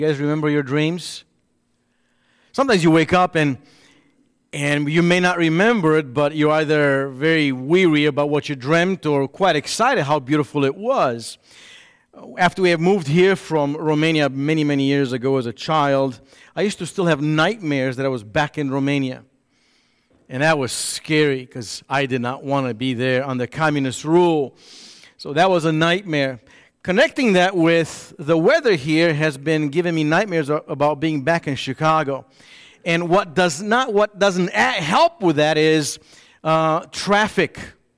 You guys remember your dreams? Sometimes you wake up and you may not remember it, but you're either very weary about what you dreamt or quite excited how beautiful it was. After we have moved here from Romania many, many years ago as a child, I used to still have nightmares that I was back in Romania. And that was scary because I did not want to be there under communist rule. So that was a nightmare. Connecting that with the weather here has been giving me nightmares about being back in Chicago. And what doesn't help with that is traffic.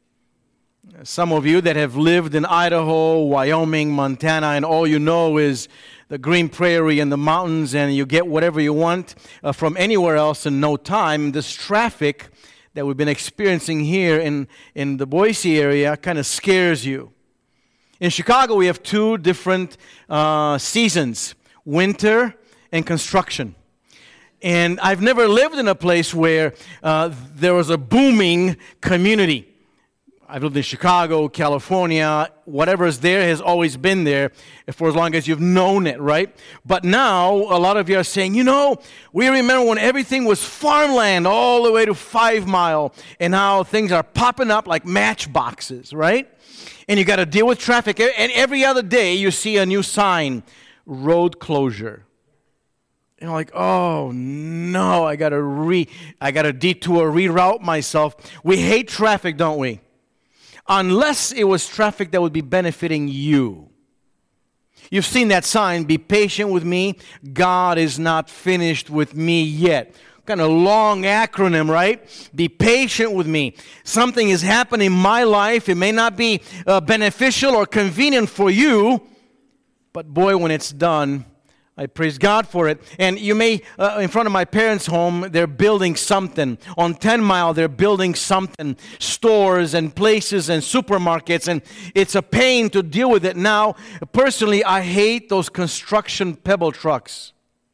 Some of you that have lived in Idaho, Wyoming, Montana, and all you know is the green prairie and the mountains, and you get whatever you want from anywhere else in no time. This traffic that we've been experiencing here in the Boise area kind of scares you. In Chicago, we have two different seasons, winter and construction. And I've never lived in a place where there was a booming community. I've lived in Chicago, California, whatever is there has always been there for as long as you've known it, right? But now, a lot of you are saying, we remember when everything was farmland all the way to 5 Mile, and now things are popping up like matchboxes, right? And you got to deal with traffic. And every other day, you see a new sign, road closure. And you're like, oh no, I got to detour, reroute myself. We hate traffic, don't we? Unless it was traffic that would be benefiting you. You've seen that sign, be patient with me. God is not finished with me yet. Kind of long acronym, right? Be patient with me. Something is happening in my life. It may not be beneficial or convenient for you, but boy, when it's done, I praise God for it. And you may, in front of my parents' home, they're building something. On 10 Mile, they're building something. Stores and places and supermarkets. And it's a pain to deal with it now. Personally, I hate those construction pebble trucks.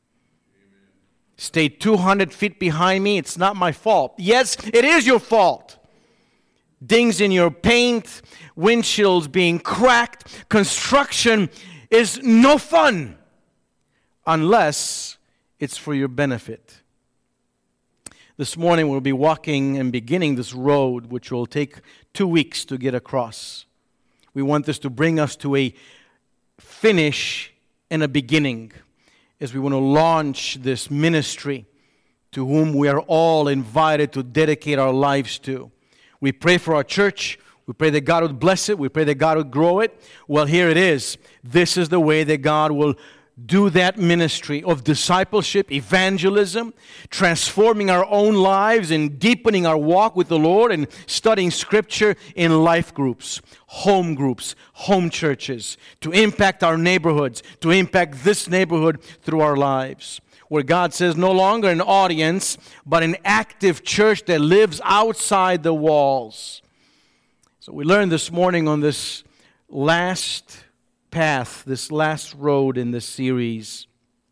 Stay 200 feet behind me. It's not my fault. Yes, it is your fault. Dings in your paint, windshields being cracked. Construction is no fun unless it's for your benefit. This morning we'll be walking and beginning this road, which will take 2 weeks to get across. We want this to bring us to a finish and a beginning, as we want to launch this ministry to whom we are all invited to dedicate our lives to. We pray for our church. We pray that God would bless it. We pray that God would grow it. Well, here it is. This is the way that God will do that ministry of discipleship, evangelism, transforming our own lives and deepening our walk with the Lord and studying Scripture in life groups, home churches, to impact our neighborhoods, to impact this neighborhood through our lives. Where God says no longer an audience, but an active church that lives outside the walls. So we learned this morning on this last path, this last road in this series.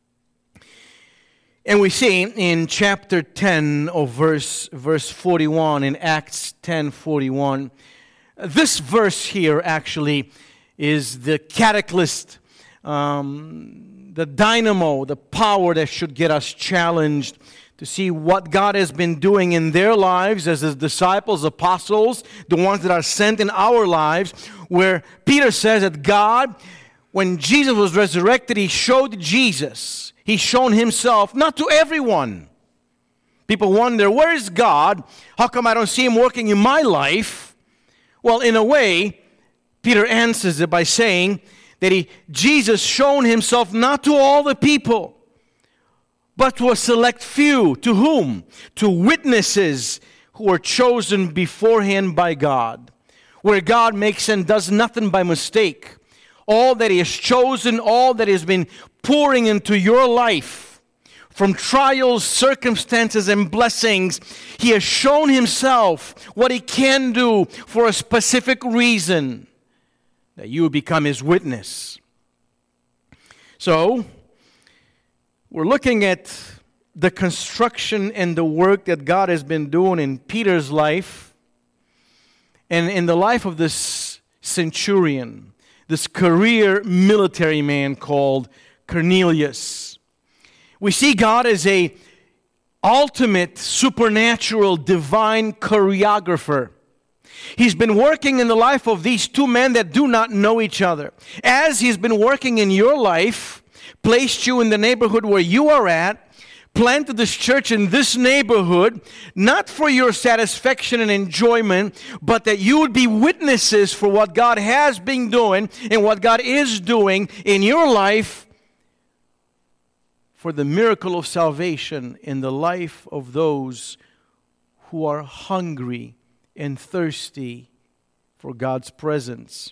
And we see in chapter 10 of verse 41, in Acts 10:41, this verse here actually is the catalyst, the dynamo, the power that should get us challenged to see what God has been doing in their lives as His disciples, apostles, the ones that are sent in our lives, where Peter says that God, when Jesus was resurrected, He showed Jesus. He's shown Himself, not to everyone. People wonder, where is God? How come I don't see Him working in my life? Well, in a way, Peter answers it by saying that Jesus shown Himself not to all the people, but to a select few. To whom? To witnesses who were chosen beforehand by God. Where God makes and does nothing by mistake. All that He has chosen, all that has been pouring into your life, from trials, circumstances, and blessings, He has shown Himself what He can do for a specific reason, that you become His witness. So, we're looking at the construction and the work that God has been doing in Peter's life and in the life of this centurion, this career military man called Cornelius. We see God as a ultimate supernatural divine choreographer. He's been working in the life of these two men that do not know each other. As He's been working in your life, placed you in the neighborhood where you are at, planted this church in this neighborhood, not for your satisfaction and enjoyment, but that you would be witnesses for what God has been doing and what God is doing in your life, for the miracle of salvation in the life of those who are hungry and thirsty for God's presence.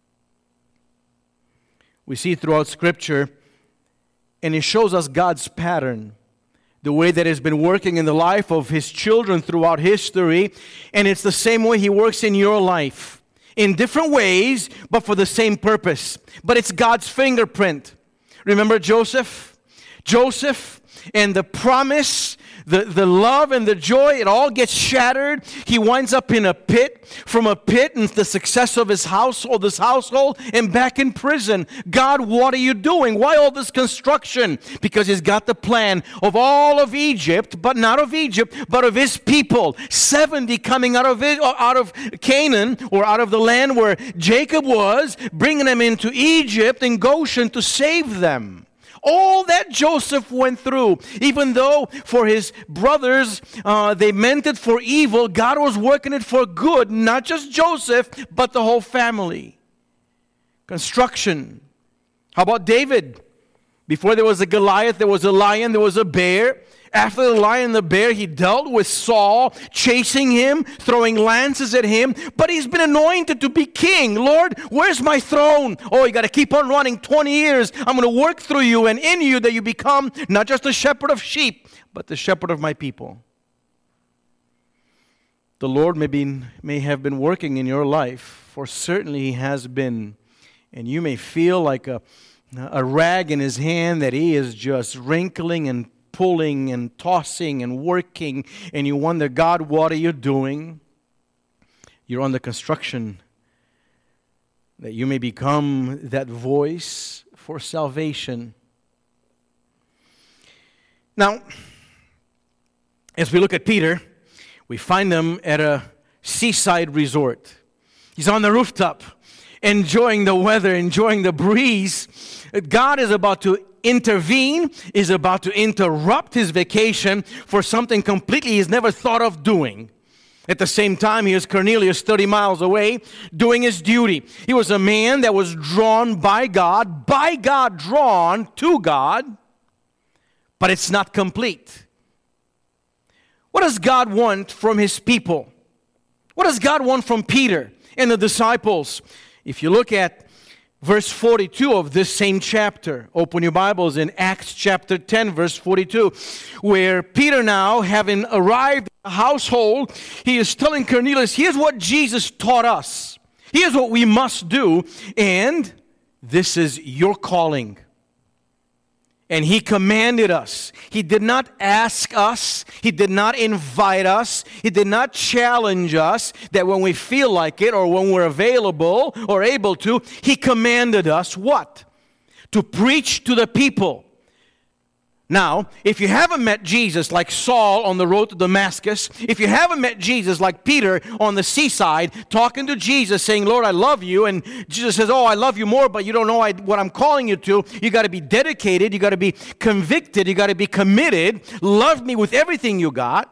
We see throughout Scripture, and it shows us God's pattern, the way that He's been working in the life of His children throughout history, and it's the same way He works in your life, in different ways, but for the same purpose. But it's God's fingerprint. Remember Joseph? Joseph and the promise, the love and the joy, it all gets shattered. He winds up in a pit, from a pit and the success of his household, and back in prison. God, what are you doing? Why all this construction? Because He's got the plan of all of Egypt, but not of Egypt, but of His people. 70 coming out of Canaan, or out of the land where Jacob was, bringing them into Egypt and Goshen to save them. All that Joseph went through, even though for his brothers they meant it for evil, God was working it for good, not just Joseph, but the whole family. Construction. How about David? Before there was a Goliath, there was a lion, there was a bear. After the lion and the bear, he dealt with Saul, chasing him, throwing lances at him. But he's been anointed to be king. Lord, where's my throne? Oh, you got to keep on running 20 years. I'm going to work through you and in you that you become not just a shepherd of sheep, but the shepherd of my people. The Lord may have been working in your life, for certainly He has been. And you may feel like a rag in His hand that He is just wrinkling and pulling and tossing and working, and you wonder, God, what are you doing? You're under construction, that you may become that voice for salvation. Now, as we look at Peter, we find him at a seaside resort. He's on the rooftop, enjoying the weather, enjoying the breeze. God is about to intervene, is about to interrupt his vacation for something completely he's never thought of doing. At the same time, here's Cornelius 30 miles away doing his duty. He was a man that was drawn by God drawn to God, but it's not complete. What does God want from His people? What does God want from Peter and the disciples? If you look at verse 42 of this same chapter. Open your Bibles in Acts chapter 10, verse 42, where Peter, now having arrived at the household, he is telling Cornelius, here's what Jesus taught us. Here's what we must do, and this is your calling. And He commanded us. He did not ask us. He did not invite us. He did not challenge us that when we feel like it or when we're available or able to. He commanded us what? To preach to the people. Now, if you haven't met Jesus like Saul on the road to Damascus, if you haven't met Jesus like Peter on the seaside, talking to Jesus, saying, Lord, I love you, and Jesus says, oh, I love you more, but you don't know what I'm calling you to. You got to be dedicated, you got to be convicted, you got to be committed, love me with everything you got.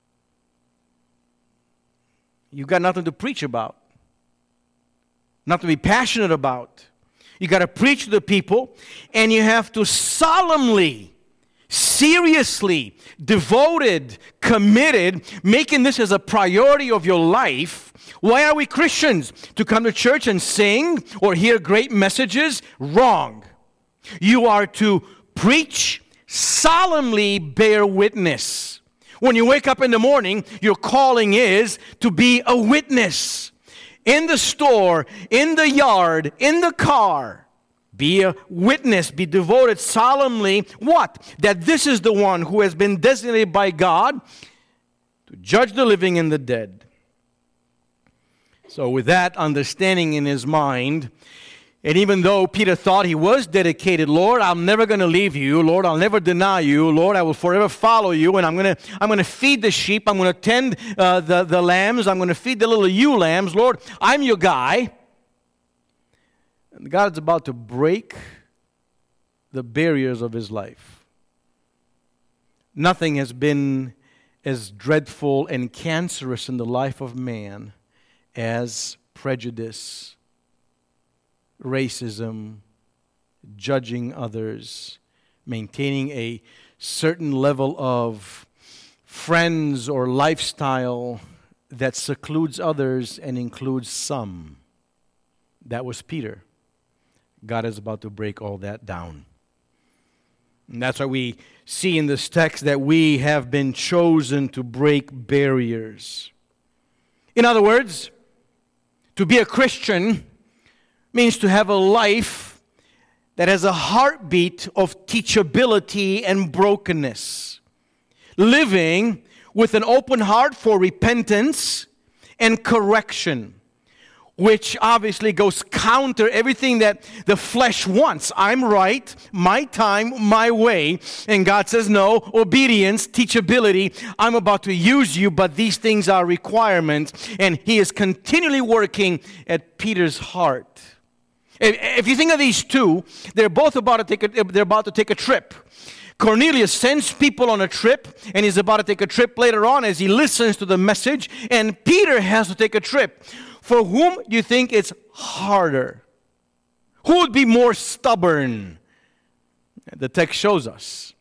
You've got nothing to preach about, nothing to be passionate about. You got to preach to the people, and you have to solemnly, seriously, devoted, committed, making this as a priority of your life. Why are we Christians? To come to church and sing or hear great messages? Wrong. You are to preach, solemnly bear witness. When you wake up in the morning, your calling is to be a witness. In the store, in the yard, in the car. Be a witness, be devoted solemnly. What? That this is the one who has been designated by God to judge the living and the dead. So with that understanding in his mind, And even though Peter thought he was dedicated, Lord, I'm never going to leave you. Lord, I'll never deny you. Lord, I will forever follow you. And I'm going to feed the sheep. I'm going to tend the lambs. I'm going to feed the little ewe lambs. Lord, I'm your guy. And God's about to break the barriers of his life. Nothing has been as dreadful and cancerous in the life of man as prejudice, racism, judging others, maintaining a certain level of friends or lifestyle that secludes others and includes some. That was Peter. God is about to break all that down. And that's why we see in this text that we have been chosen to break barriers. In other words, to be a Christian means to have a life that has a heartbeat of teachability and brokenness. Living with an open heart for repentance and correction, which obviously goes counter everything that the flesh wants. I'm right, my time, my way. And God says, no, obedience, teachability. I'm about to use you, but these things are requirements. And He is continually working at Peter's heart. If you think of these two, they're about to take a trip. Cornelius sends people on a trip, and he's about to take a trip later on as he listens to the message. And Peter has to take a trip. For whom do you think it's harder? Who would be more stubborn? The text shows us.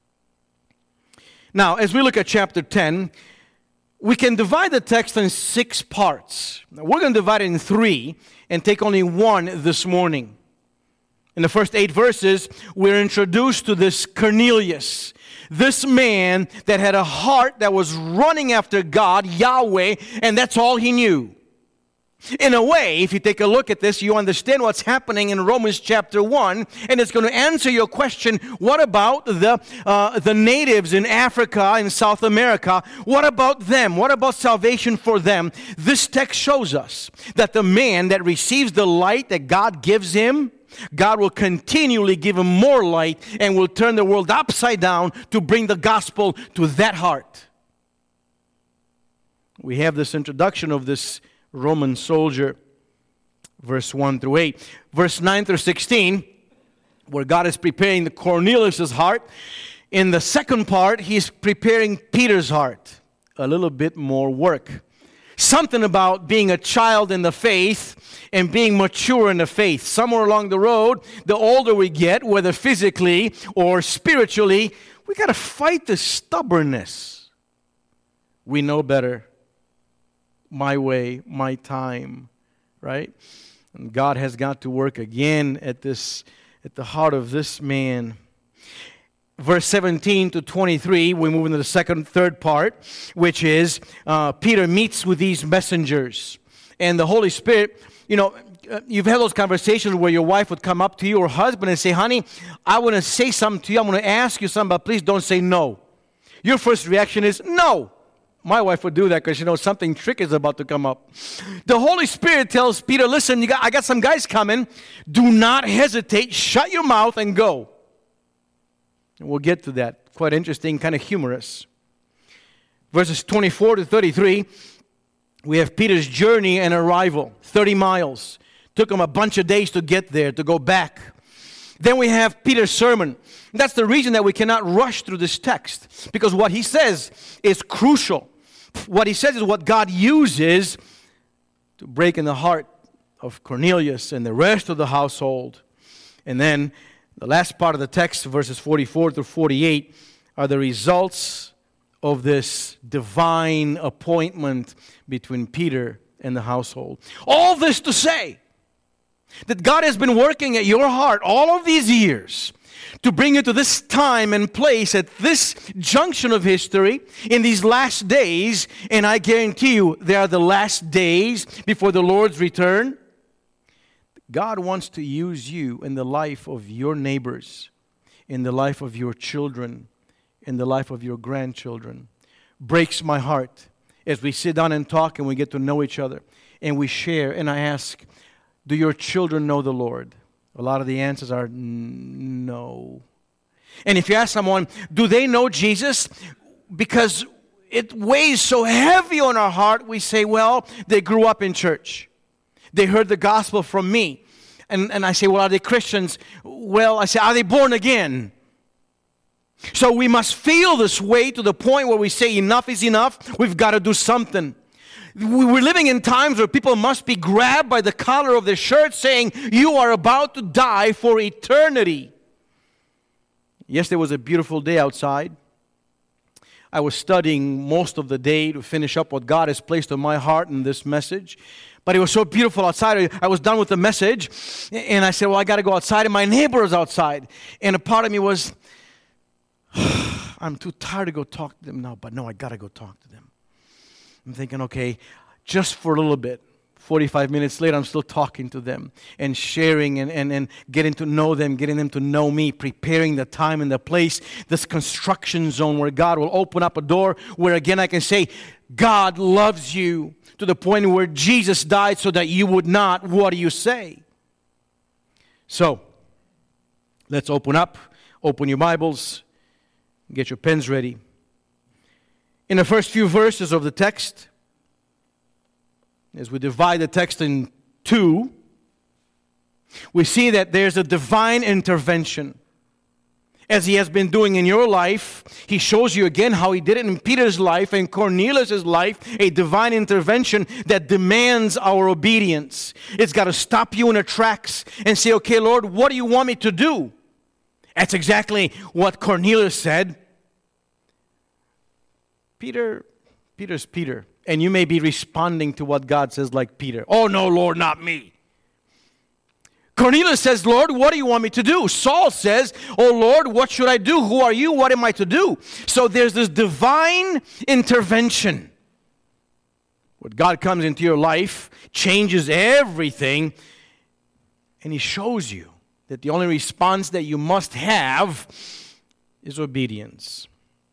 Now, as we look at chapter 10, we can divide the text in 6 parts. Now, we're going to divide it in 3 and take only 1 this morning. In the first 8 verses, we're introduced to this Cornelius, this man that had a heart that was running after God, Yahweh, and that's all he knew. In a way, if you take a look at this, you understand what's happening in Romans chapter 1, and it's going to answer your question, what about the natives in Africa and South America? What about them? What about salvation for them? This text shows us that the man that receives the light that God gives him, God will continually give him more light and will turn the world upside down to bring the gospel to that heart. We have this introduction of this Roman soldier, verse 1 through 8. Verse 9 through 16, where God is preparing the Cornelius' heart. In the second part, He's preparing Peter's heart. A little bit more work. Something about being a child in the faith and being mature in the faith. Somewhere along the road, the older we get, whether physically or spiritually, we got to fight the stubbornness. We know better. My way, my time, right? And God has got to work again at the heart of this man. Verse 17 to 23, we move into the third part, which is Peter meets with these messengers. And the Holy Spirit, you've had those conversations where your wife would come up to you or husband and say, honey, I want to say something to you. I'm going to ask you something, but please don't say no. Your first reaction is no. My wife would do that because she knows something tricky is about to come up. The Holy Spirit tells Peter, listen, I got some guys coming. Do not hesitate. Shut your mouth and go. And we'll get to that. Quite interesting, kind of humorous. Verses 24 to 33, we have Peter's journey and arrival. 30 miles. Took him a bunch of days to get there, to go back. Then we have Peter's sermon. That's the reason that we cannot rush through this text. Because what he says is crucial. What he says is what God uses to break in the heart of Cornelius and the rest of the household. And then the last part of the text, verses 44 through 48, are the results of this divine appointment between Peter and the household. All this to say that God has been working at your heart all of these years to bring you to this time and place at this junction of history in these last days, and I guarantee you they are the last days before the Lord's return. God wants to use you in the life of your neighbors, in the life of your children, in the life of your grandchildren. Breaks my heart as we sit down and talk and we get to know each other and we share, and I ask, Do your children know the Lord? A lot of the answers are no. And if you ask someone, do they know Jesus? Because it weighs so heavy on our heart, we say, well, they grew up in church. They heard the gospel from me. And I say, well, are they Christians? Well, I say, are they born again? So we must feel this way to the point where we say enough is enough. We've got to do something. We're living in times where people must be grabbed by the collar of their shirt saying, you are about to die for eternity. Yesterday was a beautiful day outside. I was studying most of the day to finish up what God has placed on my heart in this message. But it was so beautiful outside. I was done with the message. And I said, well, I got to go outside. And my neighbor was outside. And a part of me was, I'm too tired to go talk to them now. But no, I got to go talk to them. I'm thinking, okay, just for a little bit. 45 minutes later, I'm still talking to them and sharing and getting to know them, getting them to know me, preparing the time and the place, this construction zone where God will open up a door where again I can say, God loves you to the point where Jesus died so that you would not. What do you say? So, let's open up. Open your Bibles. Get your pens ready. In the first few verses of the text, as we divide the text in two, we see that there's a divine intervention. As He has been doing in your life, He shows you again how He did it in Peter's life and Cornelius' life, a divine intervention that demands our obedience. It's got to stop you in your tracks and say, okay, Lord, what do you want me to do? That's exactly what Cornelius said. Peter's Peter. And you may be responding to what God says like Peter. Oh, no, Lord, not me. Cornelius says, Lord, what do you want me to do? Saul says, oh, Lord, what should I do? Who are you? What am I to do? So there's this divine intervention. When God comes into your life, changes everything, and He shows you that the only response that you must have is obedience.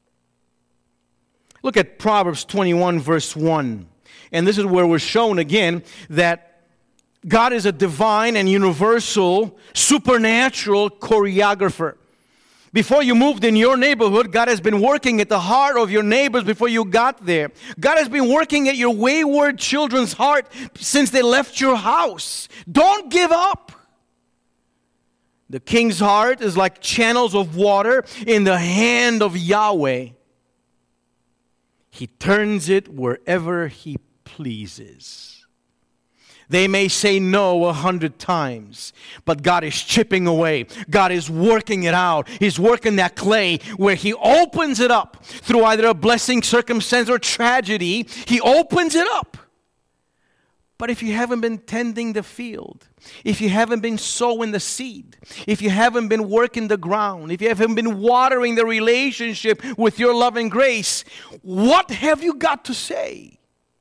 Look at Proverbs 21, verse 1. And this is where we're shown again that God is a divine and universal, supernatural choreographer. Before you moved in your neighborhood, God has been working at the heart of your neighbors before you got there. God has been working at your wayward children's heart since they left your house. Don't give up. The king's heart is like channels of water in the hand of Yahweh. He turns it wherever He pleases. They may say no 100 times, but God is chipping away. God is working it out. He's working that clay where He opens it up through either a blessing, circumstance, or tragedy. He opens it up. But if you haven't been tending the field, if you haven't been sowing the seed, if you haven't been working the ground, if you haven't been watering the relationship with your love and grace, what have you got to say?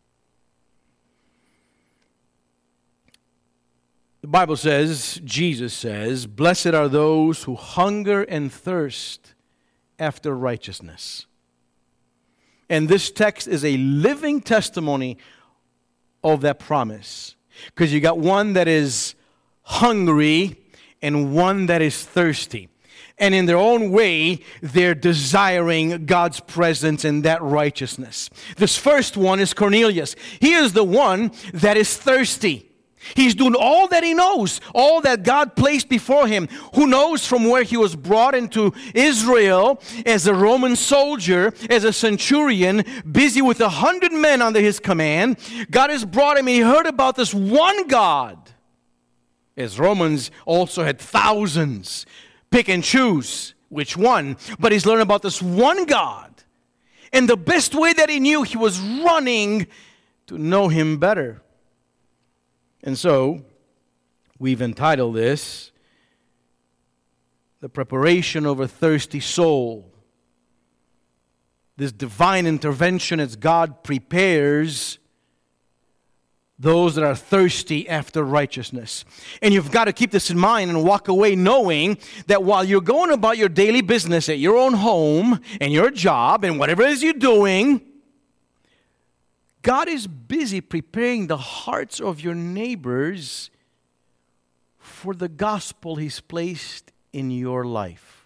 The Bible says, Jesus says, blessed are those who hunger and thirst after righteousness. And this text is a living testimony of that promise. Because you got one that is hungry and one that is thirsty. And in their own way, they're desiring God's presence and that righteousness. This first one is Cornelius. He is the one that is thirsty. He's doing all that he knows, all that God placed before him. Who knows from where he was brought into Israel as a Roman soldier, as a centurion, busy with 100 men under his command. God has brought him, and he heard about this one God. As Romans also had thousands. Pick and choose which one. But he's learned about this one God. And the best way that he knew, he was running to know Him better. And so, we've entitled this, The Preparation of a Thirsty Soul. This divine intervention as God prepares those that are thirsty after righteousness. And you've got to keep this in mind and walk away knowing that while you're going about your daily business at your own home and your job and whatever it is you're doing, God is busy preparing the hearts of your neighbors for the gospel He's placed in your life.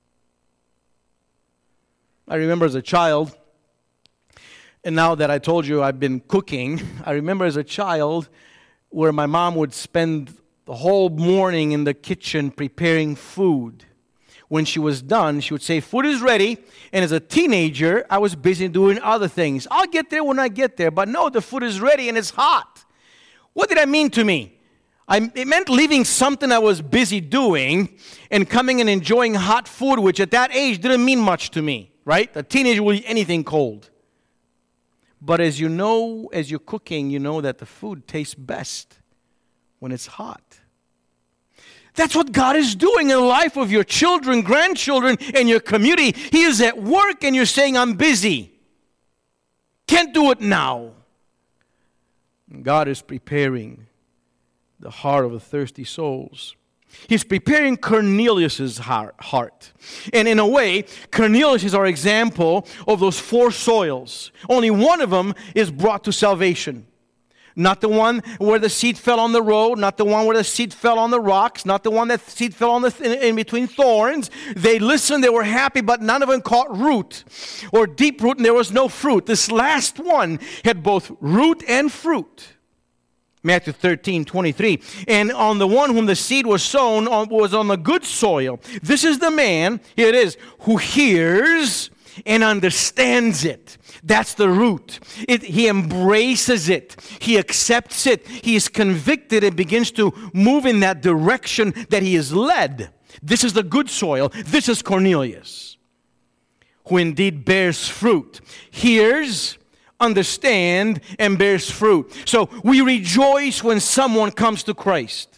I remember as a child, and now that I told you I've been cooking, I remember as a child where my mom would spend the whole morning in the kitchen preparing food. When she was done, she would say, food is ready. And as a teenager, I was busy doing other things. I'll get there when I get there. But no, the food is ready and it's hot. What did that mean to me? It meant leaving something I was busy doing and coming and enjoying hot food, which at that age didn't mean much to me, right? A teenager will eat anything cold. But as you know, as you're cooking, you know that the food tastes best when it's hot. That's what God is doing in the life of your children, grandchildren, and your community. He is at work and you're saying, I'm busy. Can't do it now. And God is preparing the heart of the thirsty souls. He's preparing Cornelius' heart. And in a way, Cornelius is our example of those four soils. Only one of them is brought to salvation. Not the one where the seed fell on the road, not the one where the seed fell on the rocks, not the one that seed fell on in between thorns. They listened, they were happy, but none of them caught root or deep root, and there was no fruit. This last one had both root and fruit. Matthew 13:23. And on the one whom the seed was sown was on the good soil. This is the man, here it is, who hears and understands it. That's the root. He embraces it. He accepts it. He is convicted and begins to move in that direction that he is led. This is the good soil. This is Cornelius, who indeed bears fruit. Hears, understands, and bears fruit. So we rejoice when someone comes to Christ.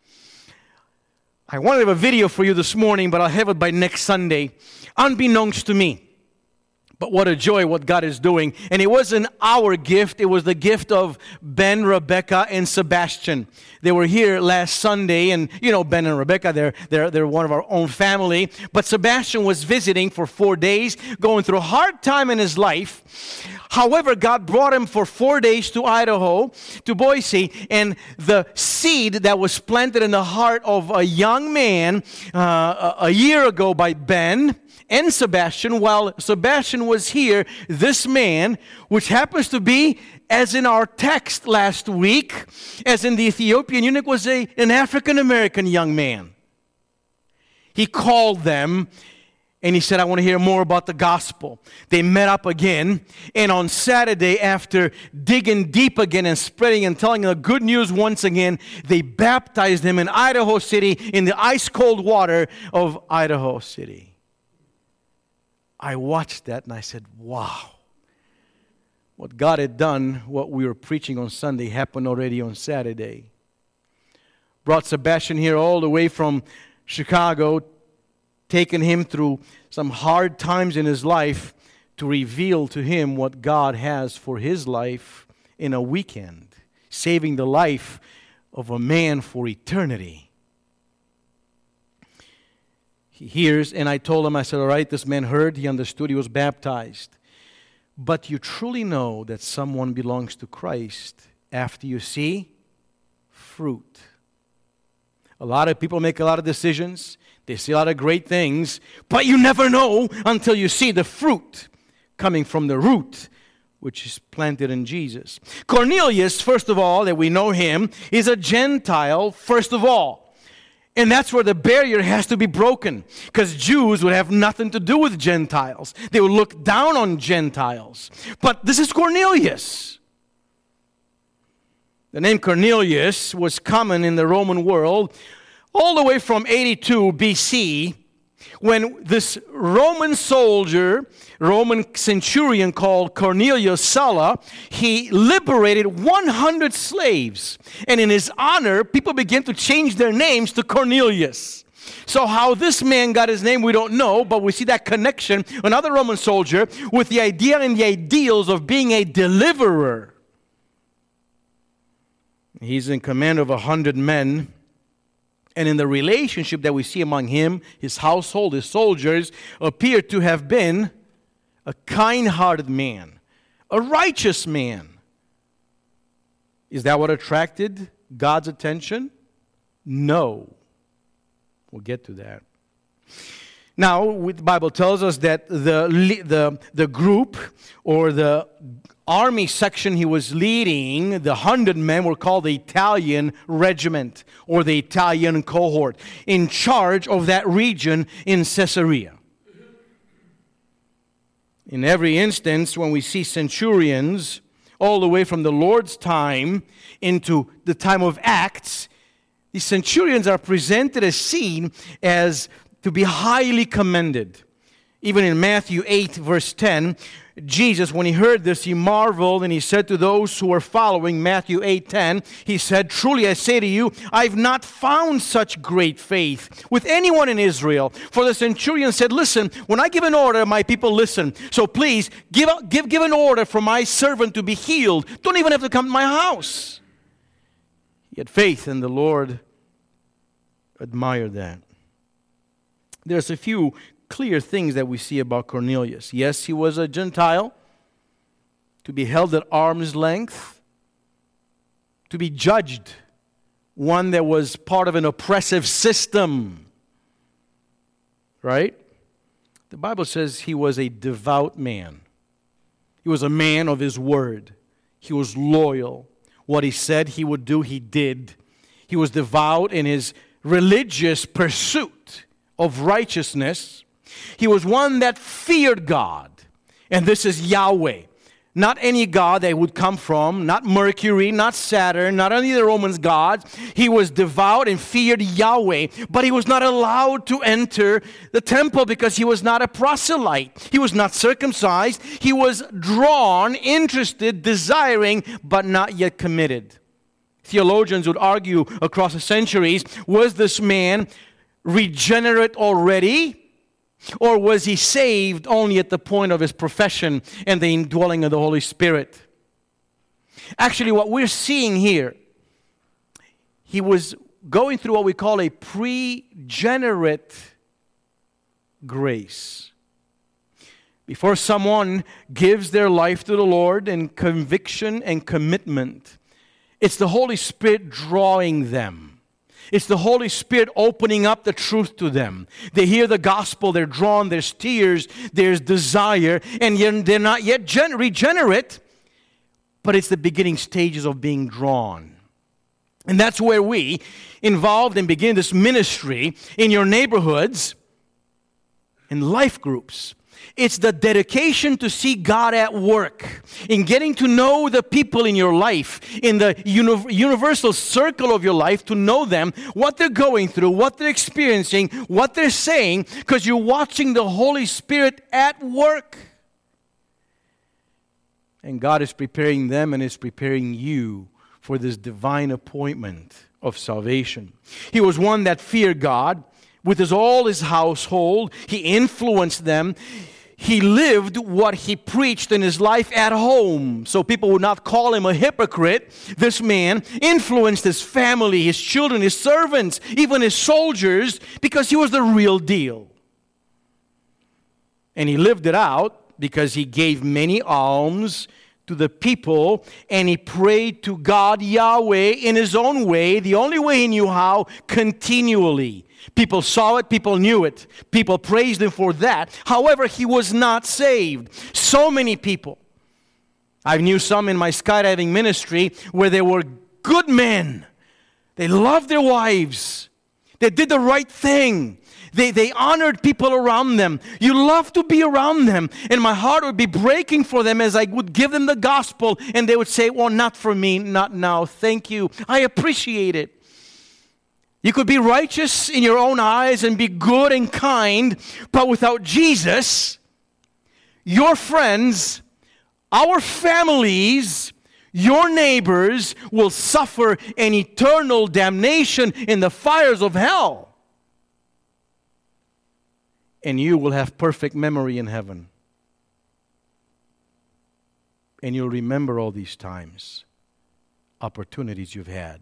I wanted to have a video for you this morning, but I'll have it by next Sunday. Unbeknownst to me. But what a joy what God is doing. And it wasn't our gift. It was the gift of Ben, Rebecca, and Sebastian. They were here last Sunday. And you know Ben and Rebecca, they're one of our own family. But Sebastian was visiting for 4 days, going through a hard time in his life. However, God brought him for 4 days to Idaho, to Boise. And the seed that was planted in the heart of a young man a year ago by Ben and Sebastian, while Sebastian was here, this man, which happens to be, as in our text last week, as in the Ethiopian eunuch, was an African-American young man. He called them and he said, I want to hear more about the gospel. They met up again, and on Saturday, after digging deep again and spreading and telling the good news once again, they baptized him in Idaho City in the ice-cold water of Idaho City. I watched that and I said, wow. What God had done, what we were preaching on Sunday, happened already on Saturday. Brought Sebastian here all the way from Chicago, taken him through some hard times in his life to reveal to him what God has for his life in a weekend, saving the life of a man for eternity. He hears, and I told him, I said, all right, this man heard, he understood, he was baptized. But you truly know that someone belongs to Christ after you see fruit. A lot of people make a lot of decisions. They see a lot of great things. But you never know until you see the fruit coming from the root, which is planted in Jesus. Cornelius, first of all, that we know him, is a Gentile, first of all. And that's where the barrier has to be broken, because Jews would have nothing to do with Gentiles. They would look down on Gentiles. But this is Cornelius. The name Cornelius was common in the Roman world all the way from 82 BC, when this Roman soldier, Roman centurion called Cornelius Sulla, he liberated 100 slaves. And in his honor, people began to change their names to Cornelius. So how this man got his name, we don't know, but we see that connection, another Roman soldier, with the idea and the ideals of being a deliverer. He's in command of 100 men. And in the relationship that we see among him, his household, his soldiers, appear to have been a kind-hearted man, a righteous man. Is that what attracted God's attention? No. We'll get to that. Now, the Bible tells us that the group or the army section he was leading, the 100 men, were called the Italian regiment or the Italian cohort, in charge of that region in Caesarea. In every instance, when we see centurions, all the way from the Lord's time into the time of Acts, the centurions are presented as seen as to be highly commended. Even in Matthew 8, verse 10, Jesus, when he heard this, he marveled, and he said to those who were following, Matthew 8:10, he said, "Truly I say to you, I've not found such great faith with anyone in Israel." For the centurion said, "Listen, when I give an order, my people listen. So please, give an order for my servant to be healed. Don't even have to come to my house." He had faith, and the Lord admired that. There's a few clear things that we see about Cornelius. Yes, he was a Gentile, to be held at arm's length, to be judged, one that was part of an oppressive system. Right? The Bible says he was a devout man. He was a man of his word. He was loyal. What he said he would do, he did. He was devout in his religious pursuit of righteousness. He was one that feared God. And this is Yahweh. Not any god that would come from, not Mercury, not Saturn, not any of the Romans' gods. He was devout and feared Yahweh. But he was not allowed to enter the temple because he was not a proselyte. He was not circumcised. He was drawn, interested, desiring, but not yet committed. Theologians would argue across the centuries, was this man regenerate already? Or was he saved only at the point of his profession and the indwelling of the Holy Spirit? Actually, what we're seeing here, he was going through what we call a pre-generate grace. Before someone gives their life to the Lord in conviction and commitment, it's the Holy Spirit drawing them. It's the Holy Spirit opening up the truth to them. They hear the gospel, they're drawn, there's tears, there's desire, and yet they're not yet regenerate, but it's the beginning stages of being drawn. And that's where we, involved and begin this ministry in your neighborhoods, in life groups. It's the dedication to see God at work, in getting to know the people in your life, in the universal circle of your life, to know them, what they're going through, what they're experiencing, what they're saying, because you're watching the Holy Spirit at work. And God is preparing them and is preparing you for this divine appointment of salvation. He was one that feared God with all his household. He influenced them. He lived what he preached in his life at home, so people would not call him a hypocrite. This man influenced his family, his children, his servants, even his soldiers, because he was the real deal. And he lived it out because he gave many alms to the people, and he prayed to God, Yahweh, in his own way, the only way he knew how, continually. People saw it, people knew it, people praised him for that. However, he was not saved. So many people. I knew some in my skydiving ministry where they were good men. They loved their wives. They did the right thing. They honored people around them. You love to be around them. And my heart would be breaking for them as I would give them the gospel. And they would say, well, not for me, not now. Thank you. I appreciate it. You could be righteous in your own eyes and be good and kind, but without Jesus, your friends, our families, your neighbors will suffer an eternal damnation in the fires of hell. And you will have perfect memory in heaven. And you'll remember all these times, opportunities you've had.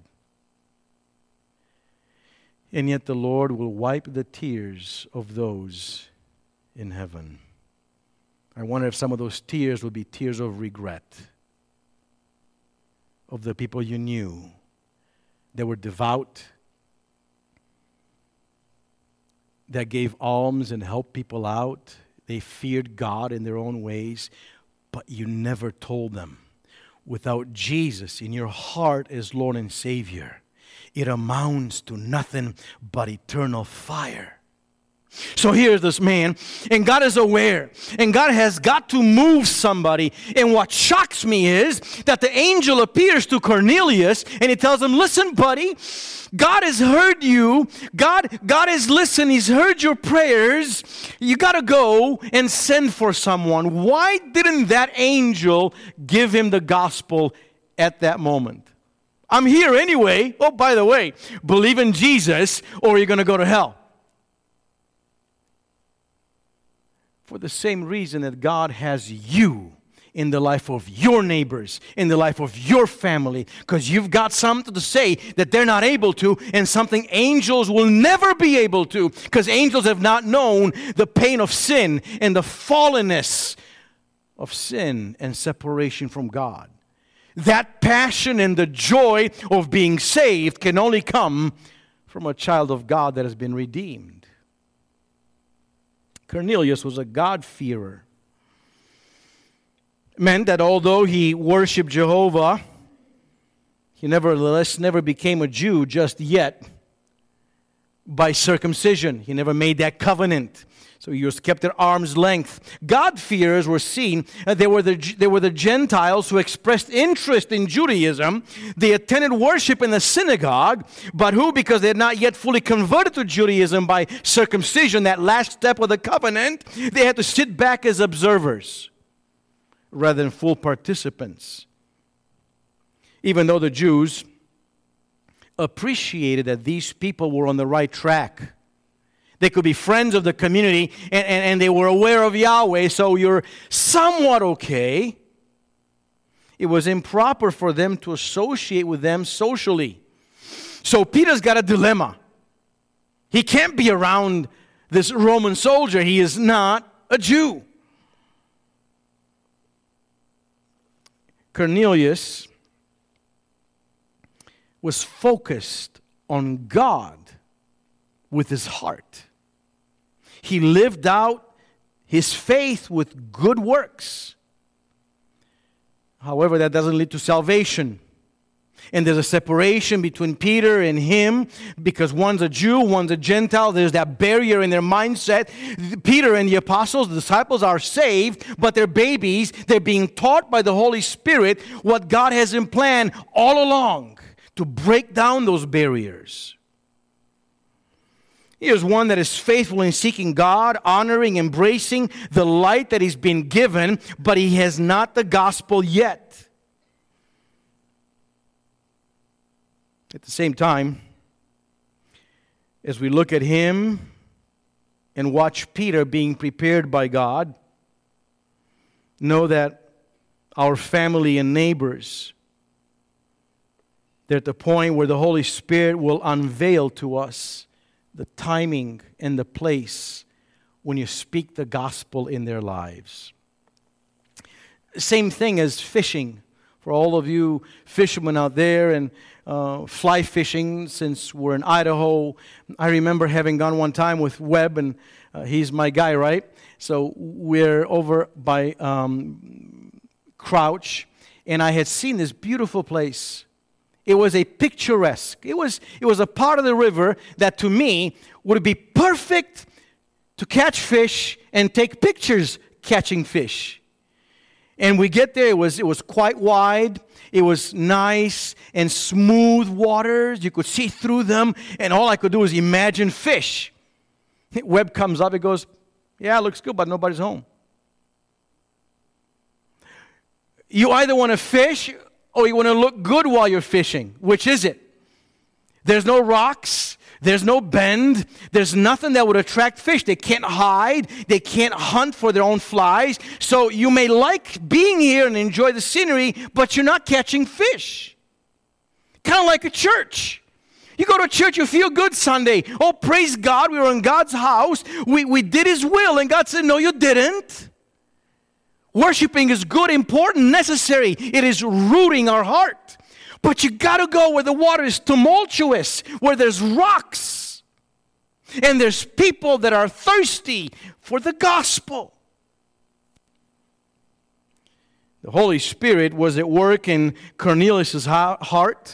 And yet the Lord will wipe the tears of those in heaven. I wonder if some of those tears will be tears of regret, of the people you knew that were devout, that gave alms and helped people out. They feared God in their own ways, but you never told them. Without Jesus in your heart as Lord and Savior, it amounts to nothing but eternal fire. So here's this man, and God is aware, and God has got to move somebody. And what shocks me is that the angel appears to Cornelius, and he tells him, listen, buddy, God has heard you. God has listened. He's heard your prayers. You got to go and send for someone. Why didn't that angel give him the gospel at that moment? I'm here anyway. Oh, by the way, believe in Jesus or you're going to go to hell. For the same reason that God has you in the life of your neighbors, in the life of your family, because you've got something to say that they're not able to, and something angels will never be able to, because angels have not known the pain of sin and the fallenness of sin and separation from God. That passion and the joy of being saved can only come from a child of God that has been redeemed. Cornelius was a God-fearer. It meant that although he worshiped Jehovah, he nevertheless never became a Jew just yet by circumcision. He never made that covenant. So he was kept at arm's length. God-fearers were seen. They were the Gentiles who expressed interest in Judaism. They attended worship in the synagogue, but who, because they had not yet fully converted to Judaism by circumcision, that last step of the covenant, they had to sit back as observers rather than full participants. Even though the Jews appreciated that these people were on the right track. They could be friends of the community, and they were aware of Yahweh, so you're somewhat okay. It was improper for them to associate with them socially. So Peter's got a dilemma. He can't be around this Roman soldier. He is not a Jew. Cornelius was focused on God with his heart. He lived out his faith with good works. However, that doesn't lead to salvation. And there's a separation between Peter and him because one's a Jew, one's a Gentile. There's that barrier in their mindset. Peter and the apostles, the disciples, are saved, but they're babies. They're being taught by the Holy Spirit what God has in plan all along to break down those barriers. He is one that is faithful in seeking God, honoring, embracing the light that he's been given, but he has not the gospel yet. At the same time, as we look at him and watch Peter being prepared by God, know that our family and neighbors, they're at the point where the Holy Spirit will unveil to us the timing and the place when you speak the gospel in their lives. Same thing as fishing. For all of you fishermen out there and fly fishing, since we're in Idaho, I remember having gone one time with Webb, and he's my guy, right? So we're over by Crouch, and I had seen this beautiful place. It was a picturesque. It was a part of the river that to me would be perfect to catch fish and take pictures catching fish. And we get there, it was quite wide. It was nice and smooth waters. You could see through them, and all I could do was imagine fish. Webb comes up, he goes, yeah, it looks good, but nobody's home. You either want to fish or you want to look good while you're fishing. Which is it? There's no rocks. There's no bend. There's nothing that would attract fish. They can't hide. They can't hunt for their own flies. So you may like being here and enjoy the scenery, but you're not catching fish. Kind of like a church. You go to church, you feel good Sunday. Oh, praise God, we were in God's house. We did His will. And God said, no, you didn't. Worshiping is good, important, necessary. It is rooting our heart. But you got to go where the water is tumultuous, where there's rocks. And there's people that are thirsty for the gospel. The Holy Spirit was at work in Cornelius' heart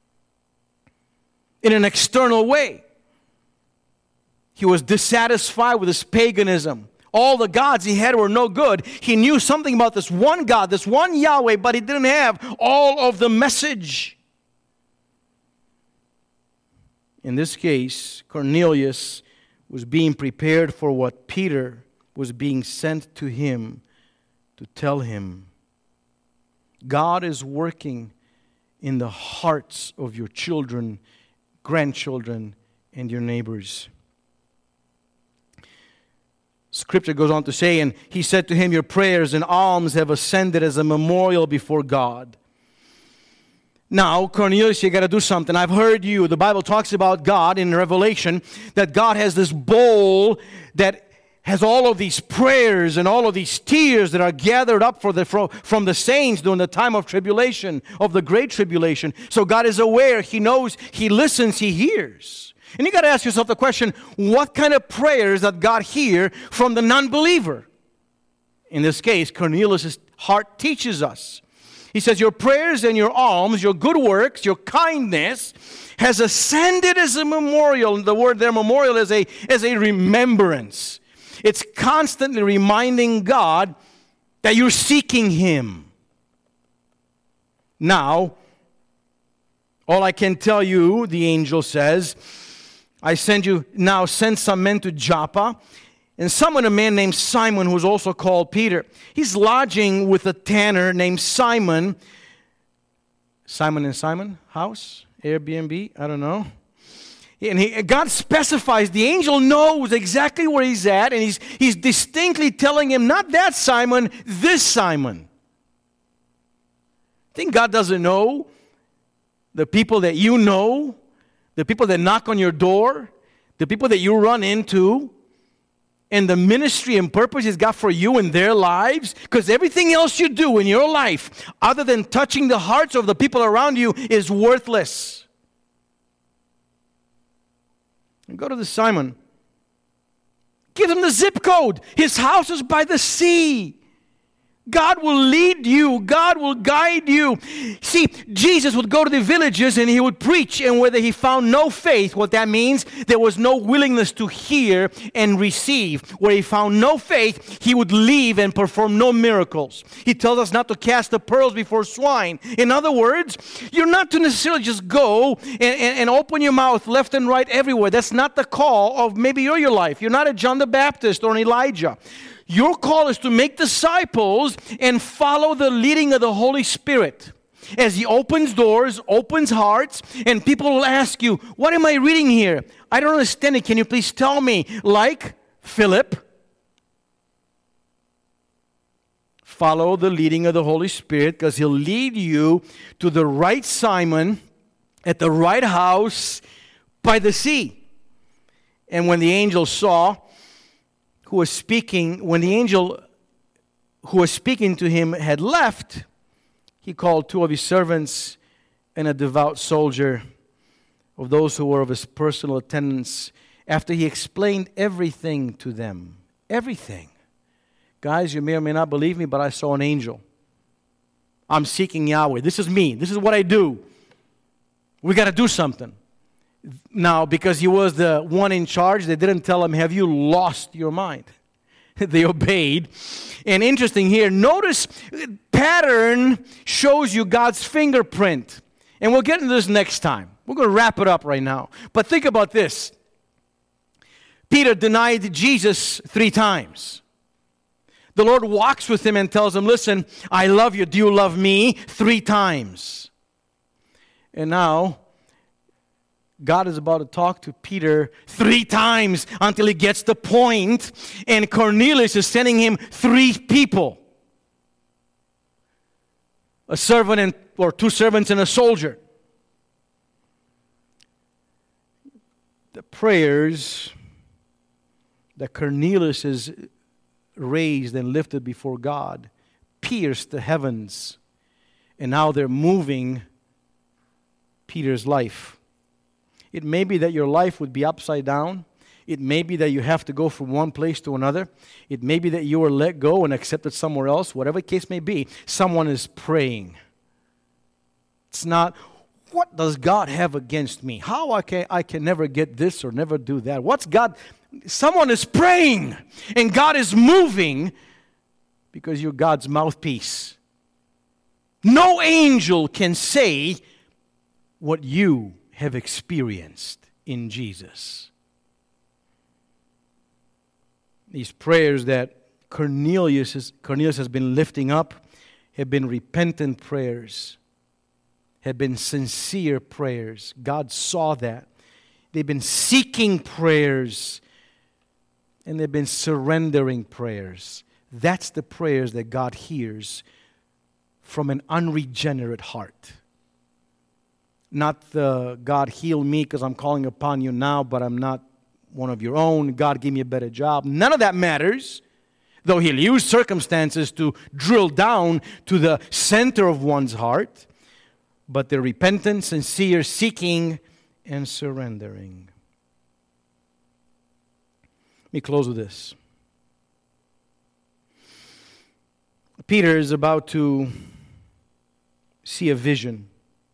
in an external way. He was dissatisfied with his paganism. All the gods he had were no good. He knew something about this one God, this one Yahweh, but he didn't have all of the message. In this case, Cornelius was being prepared for what Peter was being sent to him to tell him. God is working in the hearts of your children, grandchildren, and your neighbors. Scripture goes on to say, and he said to him, your prayers and alms have ascended as a memorial before God. Now, Cornelius, you got to do something. I've heard you. The Bible talks about God in Revelation, that God has this bowl that has all of these prayers and all of these tears that are gathered up from the saints during the time of tribulation, of the great tribulation. So God is aware. He knows. He listens. He hears. And you got to ask yourself the question, what kind of prayers does God hear from the non-believer? In this case, Cornelius' heart teaches us. He says, your prayers and your alms, your good works, your kindness has ascended as a memorial. The word there, memorial, is a remembrance. It's constantly reminding God that you're seeking Him. Now, all I can tell you, the angel says, send some men to Joppa, and summon a man named Simon, who is also called Peter. He's lodging with a tanner named Simon. Simon and Simon house? Airbnb? I don't know. And God specifies, the angel knows exactly where he's at, and he's distinctly telling him, not that Simon, this Simon. Think God doesn't know the people that you know, the people that knock on your door, the people that you run into, and the ministry and purpose He's got for you in their lives? Because everything else you do in your life, other than touching the hearts of the people around you, is worthless. And go to the Simon. Give him the zip code. His house is by the sea. God will lead you. God will guide you. See, Jesus would go to the villages and He would preach, and whether He found no faith, what that means, there was no willingness to hear and receive. Where He found no faith, He would leave and perform no miracles. He tells us not to cast the pearls before swine. In other words, you're not to necessarily just go and open your mouth left and right everywhere. That's not the call of maybe your life. You're not a John the Baptist or an Elijah. Your call is to make disciples and follow the leading of the Holy Spirit. As He opens doors, opens hearts, and people will ask you, what am I reading here? I don't understand it. Can you please tell me? Like Philip, follow the leading of the Holy Spirit, because He'll lead you to the right Simon at the right house by the sea. And when the angel saw when the angel who was speaking to him had left, he called two of his servants and a devout soldier of those who were of his personal attendants, after he explained everything to them. Everything. Guys, you may or may not believe me, but I saw an angel. I'm seeking Yahweh. This is me. This is what I do. We got to do something. Now, because he was the one in charge, they didn't tell him, have you lost your mind? They obeyed. And interesting here, notice pattern shows you God's fingerprint. And we'll get into this next time. We're going to wrap it up right now. But think about this. Peter denied Jesus 3 times. The Lord walks with him and tells him, listen, I love you. Do you love me? 3 times. And now, God is about to talk to Peter 3 times until he gets the point, and Cornelius is sending him 3 people. A servant or 2 servants and a soldier. The prayers that Cornelius has raised and lifted before God pierced the heavens, and now they're moving Peter's life. It may be that your life would be upside down. It may be that you have to go from one place to another. It may be that you were let go and accepted somewhere else. Whatever the case may be, someone is praying. It's not, what does God have against me? How I can never get this or never do that? What's God? Someone is praying, and God is moving because you're God's mouthpiece. No angel can say what you have experienced in Jesus. These prayers that Cornelius has been lifting up have been repentant prayers, have been sincere prayers. God saw that. They've been seeking prayers, and they've been surrendering prayers. That's the prayers that God hears from an unregenerate heart. Not the God heal me because I'm calling upon you now, but I'm not one of your own. God give me a better job. None of that matters. Though He'll use circumstances to drill down to the center of one's heart. But the repentant, sincere, seeking, and surrendering. Let me close with this. Peter is about to see a vision.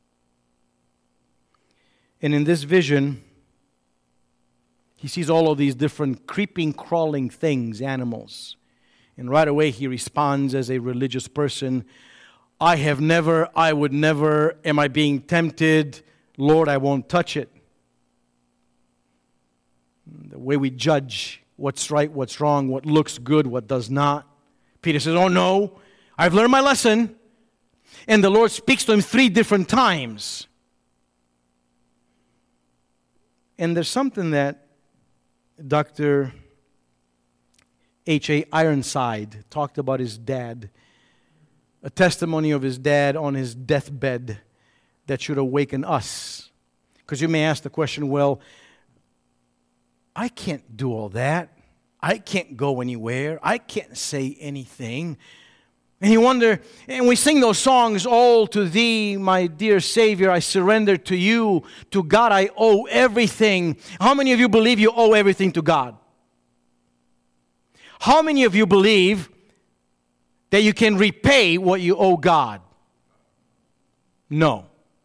And in this vision, he sees all of these different creeping, crawling things, animals. And right away he responds as a religious person, I would never, am I being tempted? Lord, I won't touch it. The way we judge what's right, what's wrong, what looks good, what does not. Peter says, oh no, I've learned my lesson. And the Lord speaks to him 3 different times. And there's something that Dr. H.A. Ironside talked about his dad, a testimony of his dad on his deathbed that should awaken us. Because you may ask the question, well, I can't do all that. I can't go anywhere. I can't say anything. And you wonder, and we sing those songs, all to Thee, my dear Savior, I surrender to You. To God I owe everything. How many of you believe you owe everything to God? How many of you believe that you can repay what you owe God? No.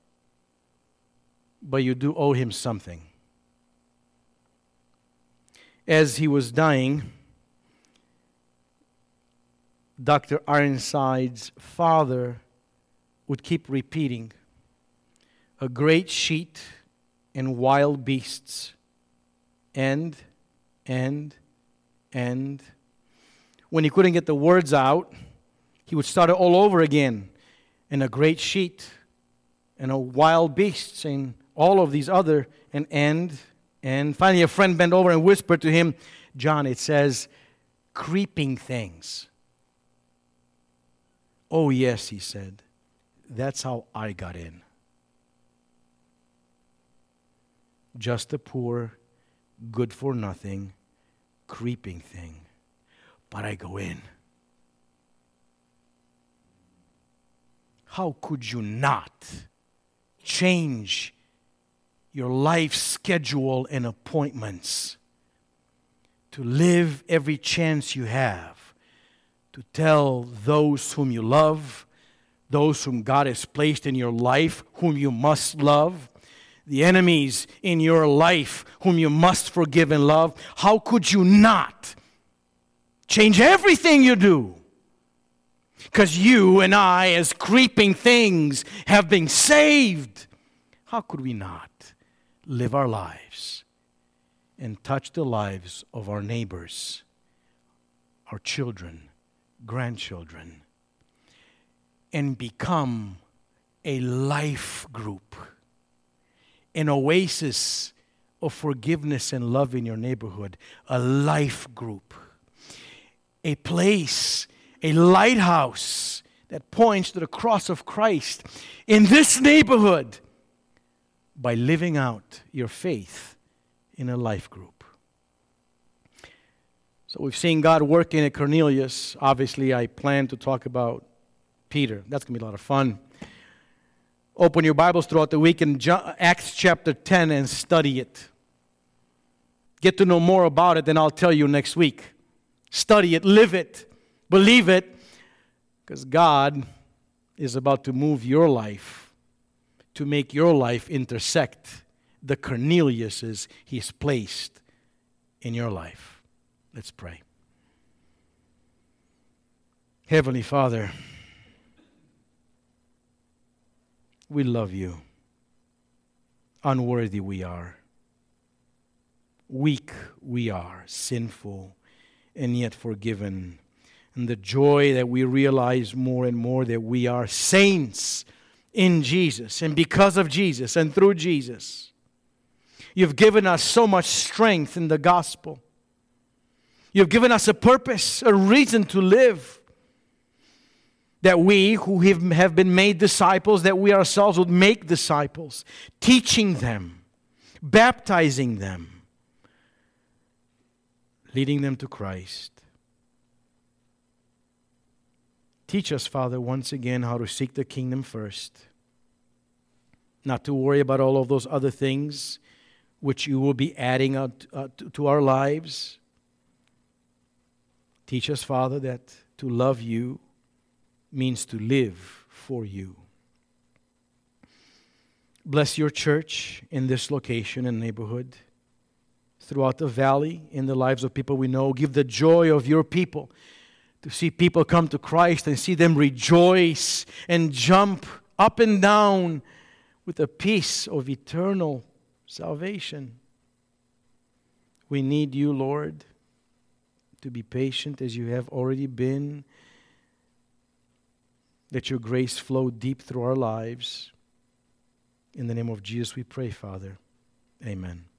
But you do owe Him something. As he was dying, Dr. Ironside's father would keep repeating, a great sheet and wild beasts, and. When he couldn't get the words out, he would start it all over again. And a great sheet and a wild beasts and all of these other, and finally a friend bent over and whispered to him, John, it says, creeping things. Oh, yes, he said. That's how I got in. Just a poor, good-for-nothing, creeping thing. But I go in. How could you not change your life schedule and appointments to live every chance you have to tell those whom you love, those whom God has placed in your life, whom you must love, the enemies in your life whom you must forgive and love? How could you not change everything you do? Because you and I, as creeping things, have been saved. How could we not live our lives and touch the lives of our neighbors, our children, grandchildren, and become a life group, an oasis of forgiveness and love in your neighborhood, a life group, a place, a lighthouse that points to the cross of Christ in this neighborhood by living out your faith in a life group. So we've seen God working at Cornelius. Obviously, I plan to talk about Peter. That's going to be a lot of fun. Open your Bibles throughout the week in Acts chapter 10 and study it. get to know more about it, then I'll tell you next week. Study it, live it, believe it, because God is about to move your life to make your life intersect the Corneliuses He's placed in your life. Let's pray. Heavenly Father, we love you. Unworthy we are. Weak we are, sinful, and yet forgiven. And the joy that we realize more and more that we are saints in Jesus, and because of Jesus and through Jesus. You've given us so much strength in the gospel. You've given us a purpose, a reason to live. That we who have been made disciples, that we ourselves would make disciples, teaching them, baptizing them, leading them to Christ. Teach us, Father, once again how to seek the kingdom first. Not to worry about all of those other things which you will be adding to our lives. Teach us, Father, that to love you means to live for you. Bless your church in this location and neighborhood, throughout the valley, in the lives of people we know. Give the joy of your people to see people come to Christ and see them rejoice and jump up and down with a peace of eternal salvation. We need you, Lord, to be patient as you have already been. Let your grace flow deep through our lives. In the name of Jesus we pray, Father. Amen.